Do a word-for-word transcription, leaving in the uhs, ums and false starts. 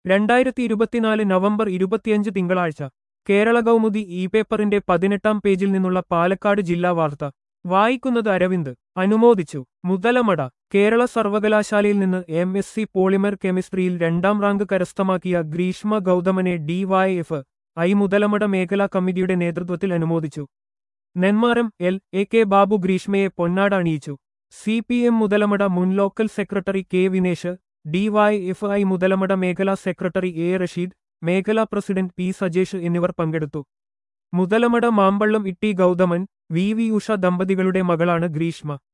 രണ്ടായിരത്തി ഇരുപത്തിനാല് നവംബർ ഇരുപത്തിയഞ്ച് തിങ്കളാഴ്ച കേരള കൗമുദി ഇ പേപ്പറിന്റെ പതിനെട്ടാം പേജിൽ നിന്നുള്ള പാലക്കാട് ജില്ലാ വാർത്ത വായിക്കുന്നത് അരവിന്ദ് അനുമോദിച്ചു മുതലമട കേരള സർവകലാശാലയിൽ നിന്ന് എം എസ് സി പോളിമർ കെമിസ്ട്രിയിൽ രണ്ടാം റാങ്ക് കരസ്ഥമാക്കിയ ഗ്രീഷ്മ ഗൗതമനെ ഡിവൈഎഫ് ഐ മുതലമട മേഖലാ കമ്മിറ്റിയുടെ നേതൃത്വത്തിൽ അനുമോദിച്ചു. Nenmaram L A K Babu ഗ്രീഷ്മയെ പൊന്നാട അണിയിച്ചു. സി പി എം മുതലമട മുൻ local secretary K Vinesh, DYFI Muthalamada മേഖലാ സെക്രട്ടറി എ റഷീദ്, മേഖലാ പ്രസിഡന്റ് പി സജേഷ് എന്നിവർ പങ്കെടുത്തു. മുതലമട മാമ്പള്ളം ഇട്ടി ഗൗതമൻ, വി വി ഉഷ ദമ്പതികളുടെ മകളാണ് ഗ്രീഷ്മ.